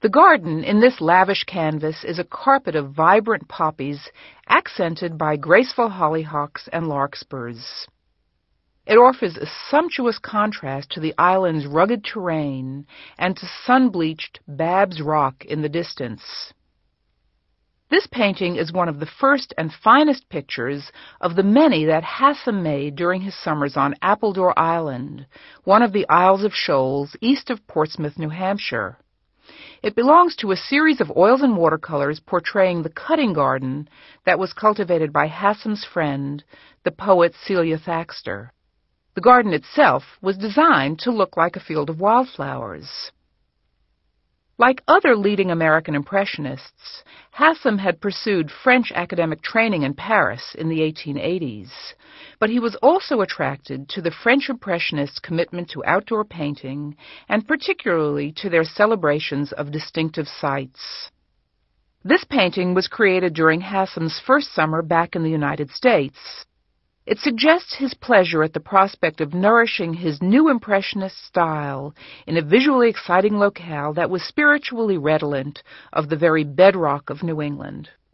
The garden in this lavish canvas is a carpet of vibrant poppies accented by graceful hollyhocks and larkspurs. It offers a sumptuous contrast to the island's rugged terrain and to sun-bleached Babb's Rock in the distance. This painting is one of the first and finest pictures of the many that Hassam made during his summers on Appledore Island, one of the Isles of Shoals east of Portsmouth, New Hampshire. It belongs to a series of oils and watercolors portraying the cutting garden that was cultivated by Hassam's friend, the poet Celia Thaxter. The garden itself was designed to look like a field of wildflowers. Like other leading American Impressionists, Hassam had pursued French academic training in Paris in the 1880s, but he was also attracted to the French Impressionists' commitment to outdoor painting, and particularly to their celebrations of distinctive sites. This painting was created during Hassam's first summer back in the United States. It suggests his pleasure at the prospect of nourishing his new Impressionist style in a visually exciting locale that was spiritually redolent of the very bedrock of New England.